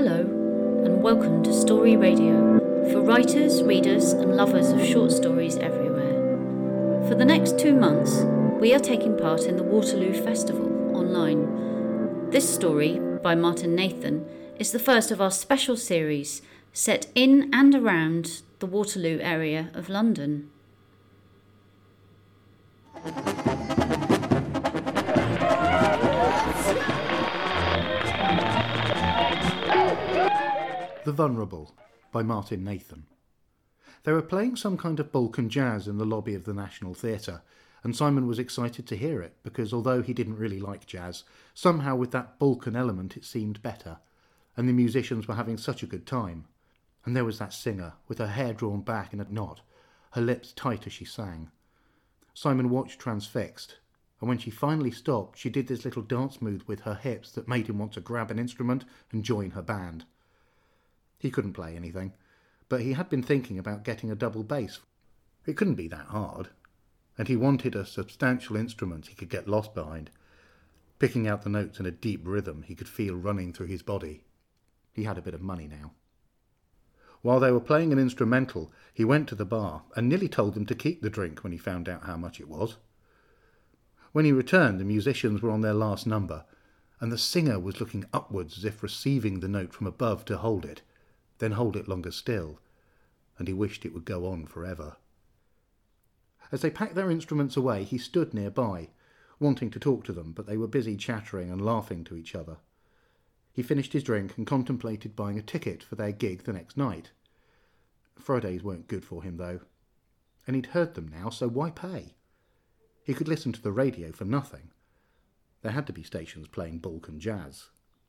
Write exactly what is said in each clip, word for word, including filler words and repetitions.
Hello, and welcome to Story Radio, for writers, readers, and lovers of short stories everywhere. For the next two months, we are taking part in the Waterloo Festival online. This story, by Martin Nathan, is the first of our special series set in and around the Waterloo area of London. The Vulnerable, by Martin Nathan. They were playing some kind of Balkan jazz in the lobby of the National Theatre, and Simon was excited to hear it, because although he didn't really like jazz, somehow with that Balkan element it seemed better, and the musicians were having such a good time. And there was that singer, with her hair drawn back in a knot, her lips tight as she sang. Simon watched transfixed, and when she finally stopped, she did this little dance move with her hips that made him want to grab an instrument and join her band. He couldn't play anything, but he had been thinking about getting a double bass. It couldn't be that hard, and he wanted a substantial instrument he could get lost behind, picking out the notes in a deep rhythm he could feel running through his body. He had a bit of money now. While they were playing an instrumental, he went to the bar and nearly told them to keep the drink when he found out how much it was. When he returned, the musicians were on their last number, and the singer was looking upwards as if receiving the note from above to hold it, then hold it longer still, and he wished it would go on forever. As they packed their instruments away, he stood nearby, wanting to talk to them, but they were busy chattering and laughing to each other. He finished his drink and contemplated buying a ticket for their gig the next night. Fridays weren't good for him, though, and he'd heard them now, so why pay? He could listen to the radio for nothing. There had to be stations playing Balkan jazz.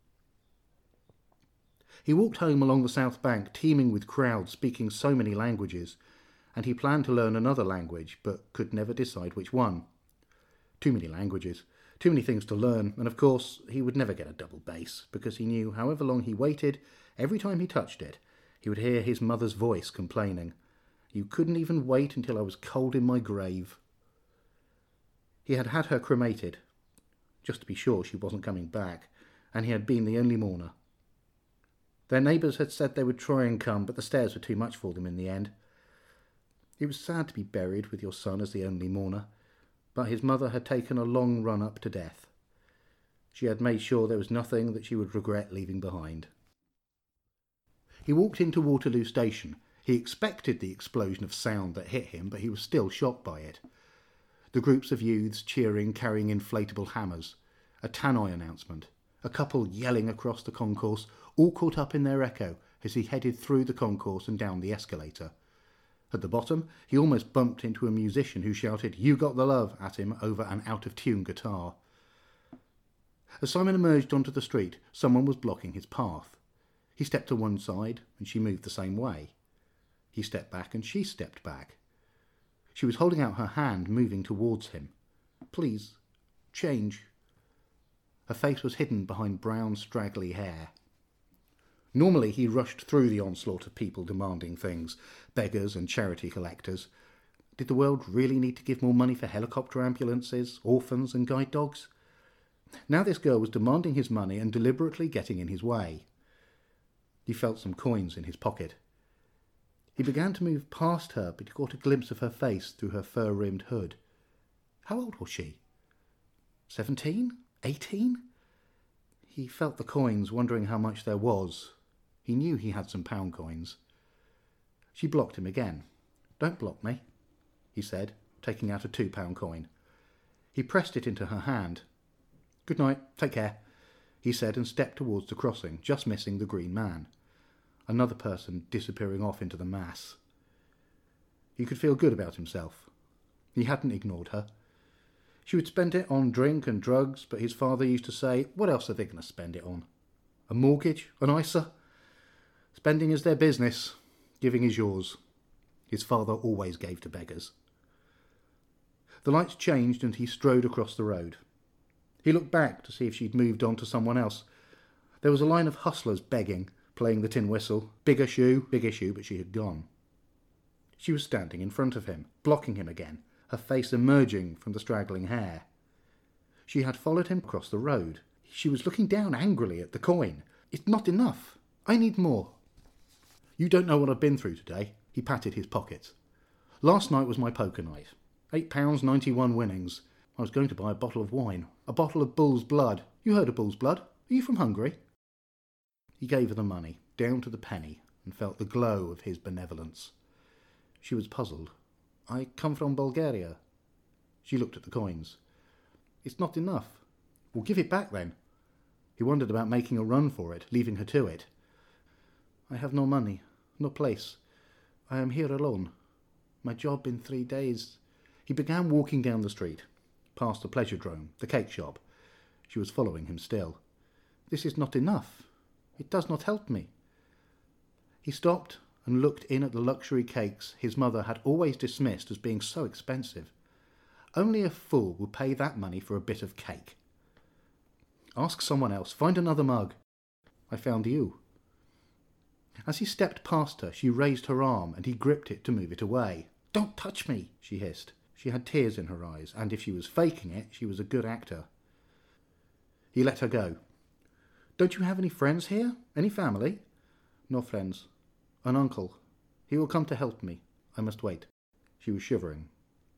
He walked home along the South Bank, teeming with crowds speaking so many languages, and he planned to learn another language, but could never decide which one. Too many languages, too many things to learn, and of course he would never get a double bass, because he knew however long he waited, every time he touched it, he would hear his mother's voice complaining, "You couldn't even wait until I was cold in my grave." He had had her cremated, just to be sure she wasn't coming back, and he had been the only mourner. Their neighbours had said they would try and come, but the stairs were too much for them in the end. It was sad to be buried with your son as the only mourner, but his mother had taken a long run up to death. She had made sure there was nothing that she would regret leaving behind. He walked into Waterloo Station. He expected the explosion of sound that hit him, but he was still shocked by it. The groups of youths cheering, carrying inflatable hammers, a tannoy announcement, a couple yelling across the concourse, all caught up in their echo as he headed through the concourse and down the escalator. At the bottom, he almost bumped into a musician who shouted, "You got the love," at him over an out-of-tune guitar. As Simon emerged onto the street, someone was blocking his path. He stepped to one side, and she moved the same way. He stepped back, and she stepped back. She was holding out her hand, moving towards him. "Please, change." Her face was hidden behind brown, straggly hair. Normally he rushed through the onslaught of people demanding things, beggars and charity collectors. Did the world really need to give more money for helicopter ambulances, orphans and guide dogs? Now this girl was demanding his money and deliberately getting in his way. He felt some coins in his pocket. He began to move past her, but he caught a glimpse of her face through her fur-rimmed hood. How old was she? Seventeen? Eighteen? He felt the coins, wondering how much there was. He knew he had some pound coins. She blocked him again. "Don't block me," he said, taking out a two-pound coin. He pressed it into her hand. "Good night, take care," he said, and stepped towards the crossing, just missing the green man. Another person disappearing off into the mass. He could feel good about himself. He hadn't ignored her. She would spend it on drink and drugs, but his father used to say, what else are they going to spend it on? A mortgage? An I S A? Spending is their business. Giving is yours. His father always gave to beggars. The lights changed and he strode across the road. He looked back to see if she'd moved on to someone else. There was a line of hustlers begging, playing the tin whistle. Big issue, big issue, but she had gone. She was standing in front of him, blocking him again, her face emerging from the straggling hair. She had followed him across the road. She was looking down angrily at the coin. "It's not enough. I need more. You don't know what I've been through today. He patted his pockets. Last night was my poker night. Eight pounds ninety-one winnings. I was going to buy a bottle of wine. A bottle of bull's blood. You heard of bull's blood? Are you from Hungary? He gave her the money, down to the penny, and felt the glow of his benevolence. She was puzzled. I come from Bulgaria. She looked at the coins. It's not enough. Well, give it back then. He wondered about making a run for it, leaving her to it. I have no money, no place. I am here alone. My job in three days. He began walking down the street, past the Pleasuredrome, the cake shop. She was following him still. This is not enough. It does not help me. He stopped and looked in at the luxury cakes his mother had always dismissed as being so expensive. Only a fool will pay that money for a bit of cake. Ask someone else. Find another mug. I found you. As he stepped past her, she raised her arm and he gripped it to move it away. Don't touch me, she hissed. She had tears in her eyes, and if she was faking it, she was a good actor. He let her go. Don't you have any friends here? Any family? No friends. An uncle. He will come to help me. I must wait. She was shivering.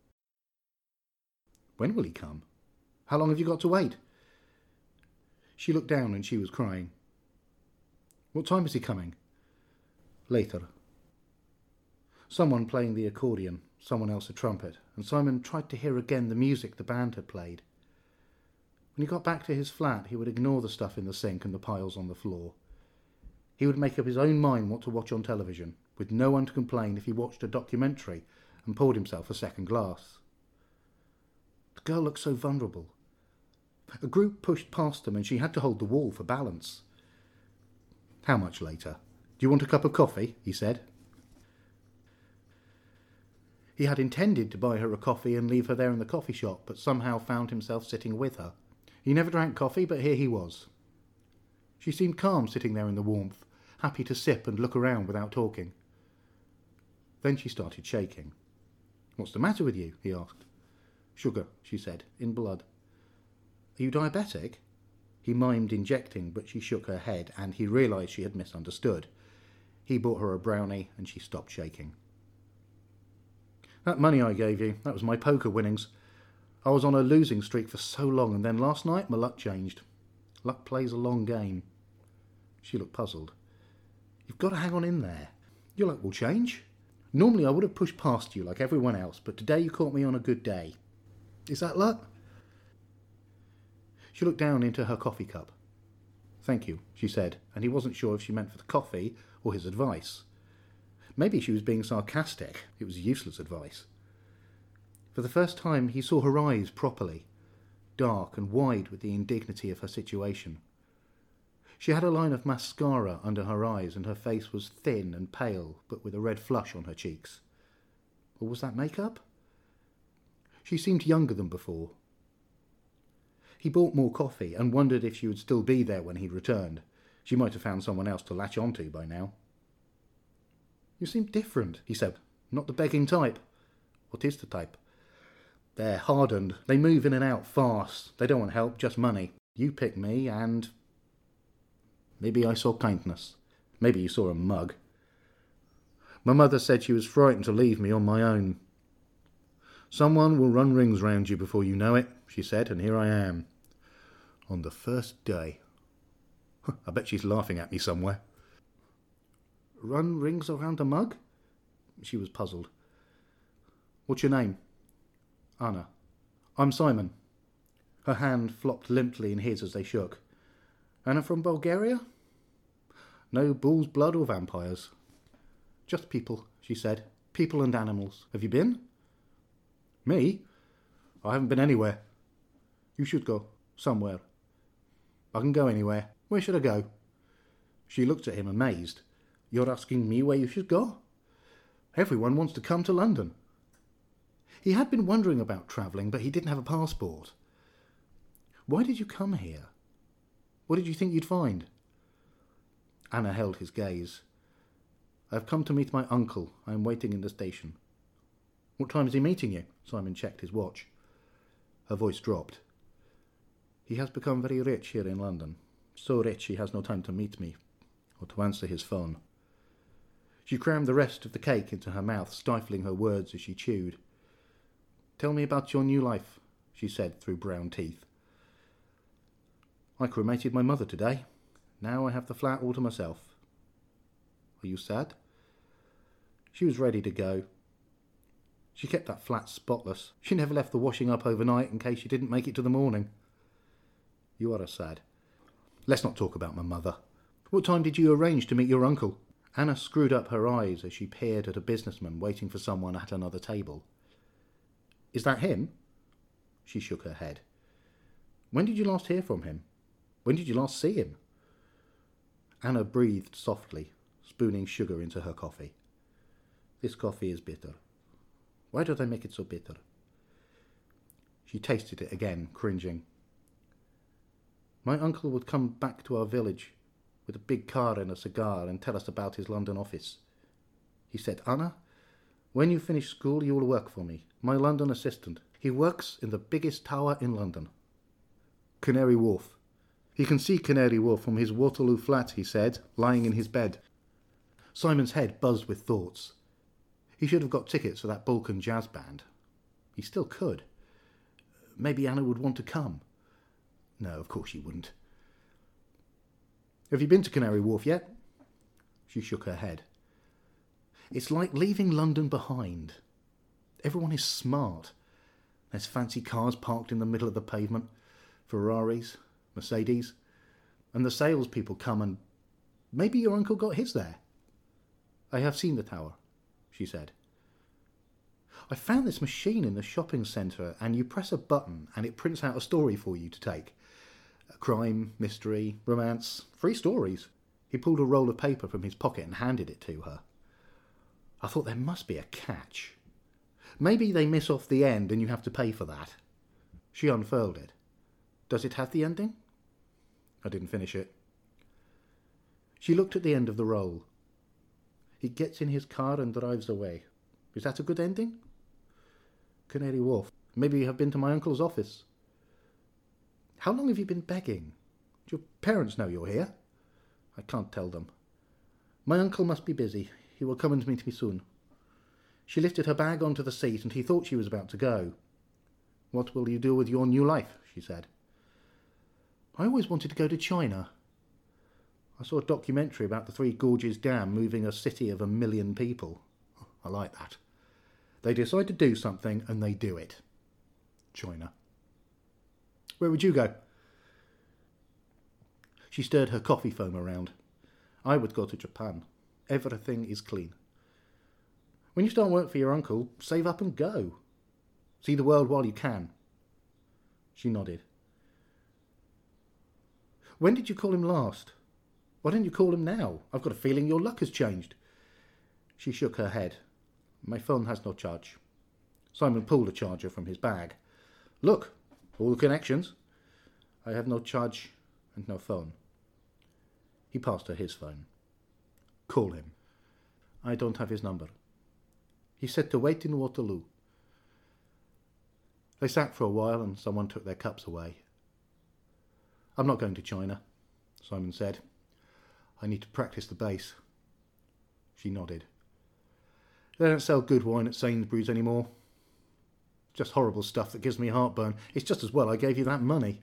When will he come? How long have you got to wait? She looked down and she was crying. What time is he coming? Later. Someone playing the accordion, someone else a trumpet, and Simon tried to hear again the music the band had played. When he got back to his flat, he would ignore the stuff in the sink and the piles on the floor. He would make up his own mind what to watch on television, with no one to complain if he watched a documentary and poured himself a second glass. The girl looked so vulnerable. A group pushed past them and she had to hold the wall for balance. How much later? Do you want a cup of coffee? He said. He had intended to buy her a coffee and leave her there in the coffee shop, but somehow found himself sitting with her. He never drank coffee, but here he was. She seemed calm sitting there in the warmth, happy to sip and look around without talking. Then she started shaking. What's the matter with you? He asked. Sugar, she said, in blood. Are you diabetic? He mimed injecting, but she shook her head, and he realised she had misunderstood. He bought her a brownie, and she stopped shaking. That money I gave you, that was my poker winnings. I was on a losing streak for so long, and then last night my luck changed. Luck plays a long game. She looked puzzled. You've got to hang on in there. Your luck will change. Normally I would have pushed past you like everyone else, but today you caught me on a good day. Is that luck? She looked down into her coffee cup. Thank you, she said, and he wasn't sure if she meant for the coffee or his advice. Maybe she was being sarcastic. It was useless advice. For the first time he saw her eyes properly, dark and wide with the indignity of her situation. She had a line of mascara under her eyes and her face was thin and pale, but with a red flush on her cheeks. Or was that makeup? She seemed younger than before. He bought more coffee and wondered if she would still be there when he returned. She might have found someone else to latch onto by now. You seem different, he said. Not the begging type. What is the type? They're hardened. They move in and out fast. They don't want help, just money. You pick me and... Maybe I saw kindness. Maybe you saw a mug. My mother said she was frightened to leave me on my own. Someone will run rings round you before you know it, she said, and here I am. On the first day. I bet she's laughing at me somewhere. Run rings around a mug? She was puzzled. What's your name? Anna. I'm Simon. Her hand flopped limply in his as they shook. Anna from Bulgaria? No bull's blood or vampires. Just people, she said. People and animals. Have you been? Me? I haven't been anywhere. You should go. Somewhere. I can go anywhere. Where should I go? She looked at him amazed. You're asking me where you should go? Everyone wants to come to London. He had been wondering about travelling, but he didn't have a passport. Why did you come here? What did you think you'd find? Anna held his gaze. I've come to meet my uncle. I am waiting in the station. What time is he meeting you? Simon checked his watch. Her voice dropped. He has become very rich here in London. So rich he has no time to meet me. or to answer his phone. She crammed the rest of the cake into her mouth, stifling her words as she chewed. "Tell me about your new life," she said through brown teeth. "I cremated my mother today. Now I have the flat all to myself." "Are you sad?" She was ready to go. She kept that flat spotless. She never left the washing up overnight in case she didn't make it to the morning. "You are sad. Let's not talk about my mother. What time did you arrange to meet your uncle?" Anna screwed up her eyes as she peered at a businessman waiting for someone at another table. "Is that him?" She shook her head. "When did you last hear from him? When did you last see him?" Anna breathed softly, spooning sugar into her coffee. "This coffee is bitter. Why do they make it so bitter?" She tasted it again, cringing. "My uncle would come back to our village with a big car and a cigar and tell us about his London office. He said, 'Anna, when you finish school you will work for me, my London assistant. He works in the biggest tower in London.' Canary Wharf. He can see Canary Wharf from his Waterloo flat," he said, lying in his bed. Simon's head buzzed with thoughts. He should have got tickets for that Balkan jazz band. He still could. Maybe Anna would want to come. No, of course she wouldn't. "Have you been to Canary Wharf yet?" She shook her head. "It's like leaving London behind. Everyone is smart. There's fancy cars parked in the middle of the pavement, Ferraris, Mercedes, and the salespeople come and... Maybe your uncle got his there." "I have seen the tower," she said. "I found this machine in the shopping centre, and you press a button and it prints out a story for you to take. Crime, mystery, romance, three stories." He pulled a roll of paper from his pocket and handed it to her. I thought there must be a catch. Maybe they miss off the end and you have to pay for that. She unfurled it. "Does it have the ending?" I didn't finish it. She looked at the end of the roll. "He gets in his car and drives away. Is that a good ending?" "Canary Wharf. Maybe you have been to my uncle's office." "How long have you been begging? Do your parents know you're here?" "I can't tell them." "My uncle must be busy. He will come and meet me soon." She lifted her bag onto the seat and he thought she was about to go. "What will you do with your new life?" she said. "I always wanted to go to China. I saw a documentary about the Three Gorges Dam moving a city of a million people. I like that. They decide to do something and they do it. China. Where would you go?" She stirred her coffee foam around. "I would go to Japan. Everything is clean." "When you start work for your uncle, save up and go. See the world while you can." She nodded. "When did you call him last? Why don't you call him now? I've got a feeling your luck has changed." She shook her head. "My phone has no charge." Simon pulled a charger from his bag. "Look, all the connections. I have no charge and no phone." He passed her his phone. "Call him." "I don't have his number. He said to wait in Waterloo." They sat for a while and someone took their cups away. "I'm not going to China," Simon said. "I need to practice the bass." She nodded. "They don't sell good wine at Sainsbury's anymore. Just horrible stuff that gives me heartburn. It's just as well I gave you that money."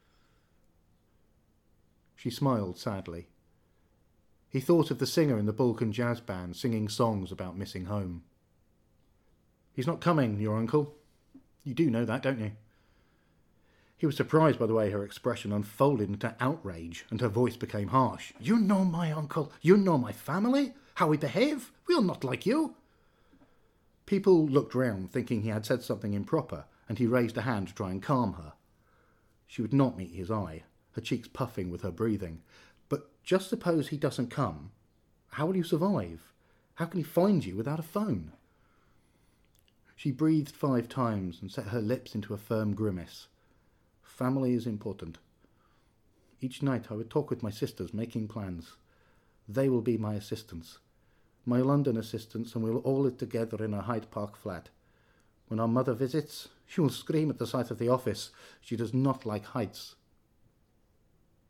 She smiled sadly. He thought of the singer in the Balkan jazz band singing songs about missing home. "He's not coming, your uncle. You do know that, don't you?" He was surprised by the way her expression unfolded into outrage, and her voice became harsh. "You know my uncle. You know my family. How we behave. We are not like you." People looked round, thinking he had said something improper, and he raised a hand to try and calm her. She would not meet his eye, her cheeks puffing with her breathing. "But just suppose he doesn't come. How will you survive? How can he find you without a phone?" She breathed five times and set her lips into a firm grimace. "Family is important. Each night I would talk with my sisters, making plans. They will be my assistants. My London assistants, and we will all live together in a Hyde Park flat. When our mother visits, she will scream at the sight of the office. She does not like heights."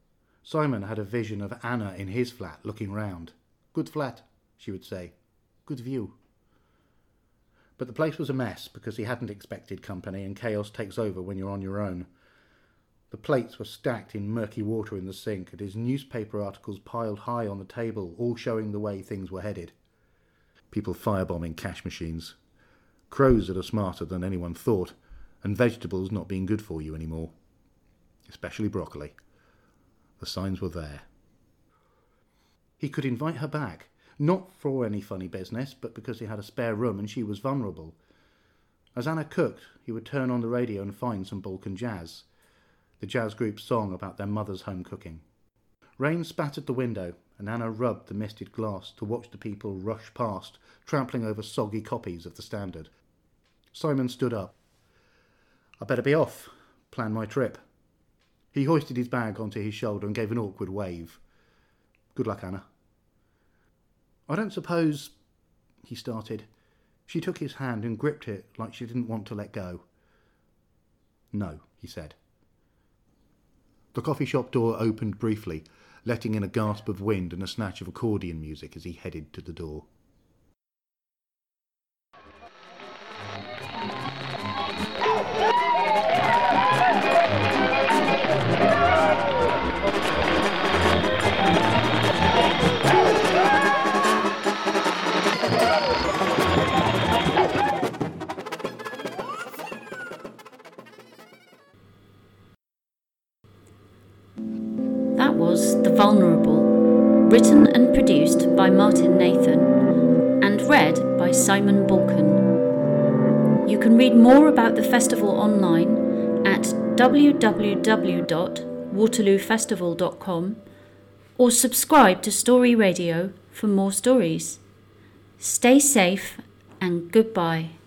Simon had a vision of Anna in his flat looking round. "Good flat," she would say. "Good view." But the place was a mess because he hadn't expected company, and chaos takes over when you're on your own. The plates were stacked in murky water in the sink, and his newspaper articles piled high on the table, all showing the way things were headed. People firebombing cash machines. Crows that are smarter than anyone thought, and vegetables not being good for you anymore. Especially broccoli. The signs were there. He could invite her back, not for any funny business, but because he had a spare room and she was vulnerable. As Anna cooked, he would turn on the radio and find some Balkan jazz, the jazz group's song about their mother's home cooking. Rain spattered the window, and Anna rubbed the misted glass to watch the people rush past, trampling over soggy copies of the Standard. Simon stood up. "I better be off. Plan my trip." He hoisted his bag onto his shoulder and gave an awkward wave. "Good luck, Anna." "I don't suppose—" he started. She took his hand and gripped it like she didn't want to let go. "No," he said. The coffee shop door opened briefly, letting in a gasp of wind and a snatch of accordion music as he headed to the door. That was The Vulnerable, written and produced by Martin Nathan and read by Simon Balkan. You can read more about the festival online at w w w dot waterloo festival dot com or subscribe to Story Radio for more stories. Stay safe and goodbye.